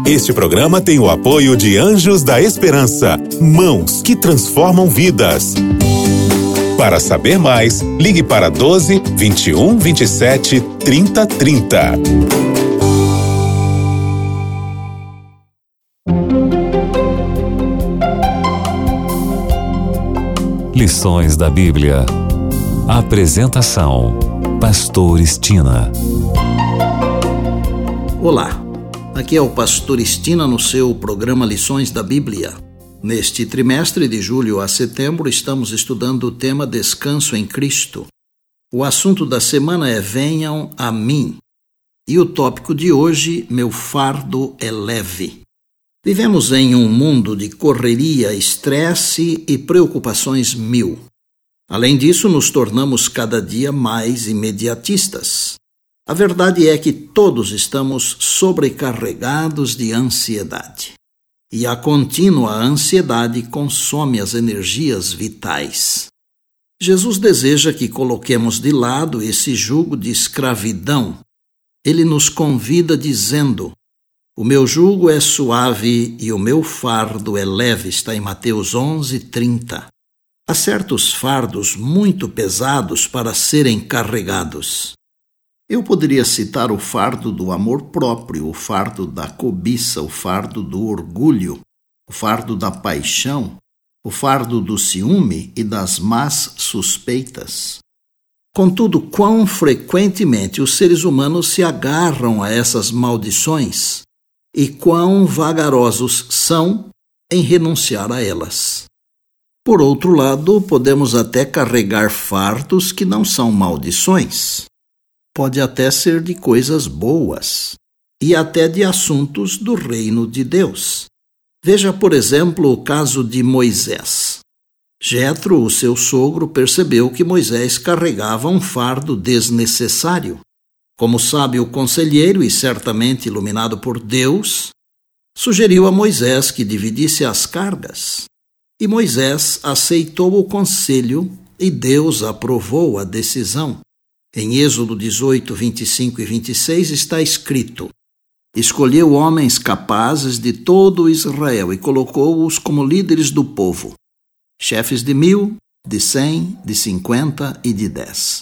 Este programa tem o apoio de Anjos da Esperança, mãos que transformam vidas. Para saber mais, ligue para 12 21 27 30 30. Lições da Bíblia. Apresentação: Pastor Estina. Olá, aqui é o Pastor Estina no seu programa Lições da Bíblia. Neste trimestre de julho a setembro estamos estudando o tema Descanso em Cristo. O assunto da semana é Venham a mim. E o tópico de hoje, Meu fardo é leve. Vivemos em um mundo de correria, estresse e preocupações mil. Além disso, nos tornamos cada dia mais imediatistas. A verdade é que todos estamos sobrecarregados de ansiedade. E a contínua ansiedade consome as energias vitais. Jesus deseja que coloquemos de lado esse jugo de escravidão. Ele nos convida dizendo: o meu jugo é suave e o meu fardo é leve, está em Mateus 11:30. Há certos fardos muito pesados para serem carregados. Eu poderia citar o fardo do amor próprio, o fardo da cobiça, o fardo do orgulho, o fardo da paixão, o fardo do ciúme e das más suspeitas. Contudo, quão frequentemente os seres humanos se agarram a essas maldições e quão vagarosos são em renunciar a elas. Por outro lado, podemos até carregar fardos que não são maldições. Pode até ser de coisas boas e até de assuntos do reino de Deus. Veja, por exemplo, o caso de Moisés. Jetro, o seu sogro, percebeu que Moisés carregava um fardo desnecessário. Como sábio conselheiro e certamente iluminado por Deus, sugeriu a Moisés que dividisse as cargas. E Moisés aceitou o conselho e Deus aprovou a decisão. Em Êxodo 18, 25 e 26 está escrito: escolheu homens capazes de todo Israel e colocou-os como líderes do povo, chefes de 1.000, de 100, de 50 e de 10.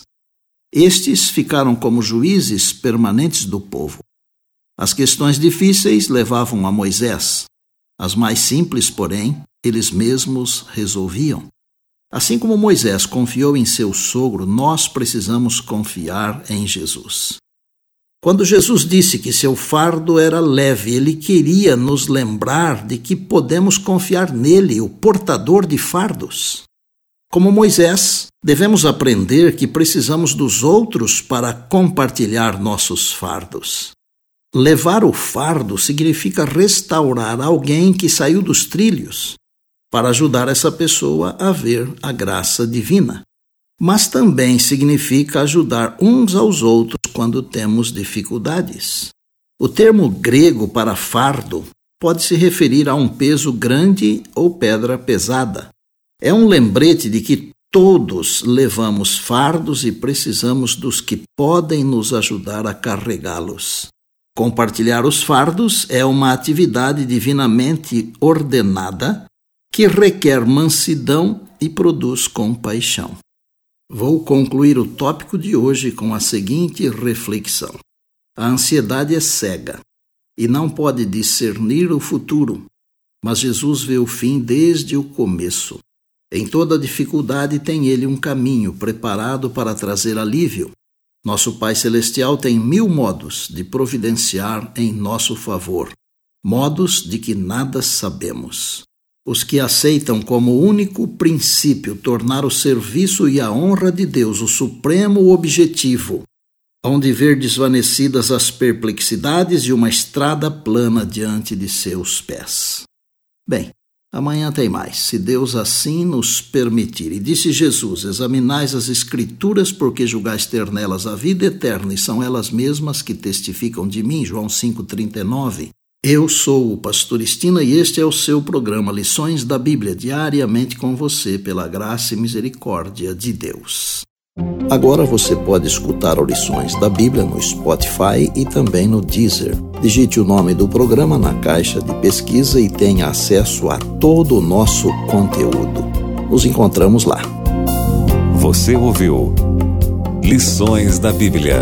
Estes ficaram como juízes permanentes do povo. As questões difíceis levavam a Moisés. As mais simples, porém, eles mesmos resolviam. Assim como Moisés confiou em seu sogro, nós precisamos confiar em Jesus. Quando Jesus disse que seu fardo era leve, ele queria nos lembrar de que podemos confiar nele, o portador de fardos. Como Moisés, devemos aprender que precisamos dos outros para compartilhar nossos fardos. Levar o fardo significa restaurar alguém que saiu dos trilhos, para ajudar essa pessoa a ver a graça divina. Mas também significa ajudar uns aos outros quando temos dificuldades. O termo grego para fardo pode se referir a um peso grande ou pedra pesada. É um lembrete de que todos levamos fardos e precisamos dos que podem nos ajudar a carregá-los. Compartilhar os fardos é uma atividade divinamente ordenada que requer mansidão e produz compaixão. Vou concluir o tópico de hoje com a seguinte reflexão: a ansiedade é cega e não pode discernir o futuro, mas Jesus vê o fim desde o começo. Em toda dificuldade tem Ele um caminho preparado para trazer alívio. Nosso Pai Celestial tem 1000 modos de providenciar em nosso favor, modos de que nada sabemos. Os que aceitam como único princípio tornar o serviço e a honra de Deus o supremo objetivo, hão de ver desvanecidas as perplexidades e uma estrada plana diante de seus pés. Bem, amanhã tem mais, se Deus assim nos permitir. E disse Jesus: examinais as Escrituras, porque julgais ter nelas a vida eterna, e são elas mesmas que testificam de mim. João 5,39. Eu sou o Pastor Estina e este é o seu programa Lições da Bíblia, diariamente com você, pela graça e misericórdia de Deus. Agora você pode escutar Lições da Bíblia no Spotify e também no Deezer. Digite o nome do programa na caixa de pesquisa e tenha acesso a todo o nosso conteúdo. Nos encontramos lá. Você ouviu Lições da Bíblia.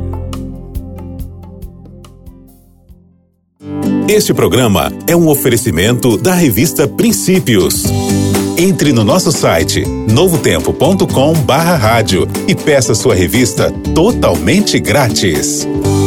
Este programa é um oferecimento da revista Princípios. Entre no nosso site novotempo.com/rádio e peça sua revista totalmente grátis.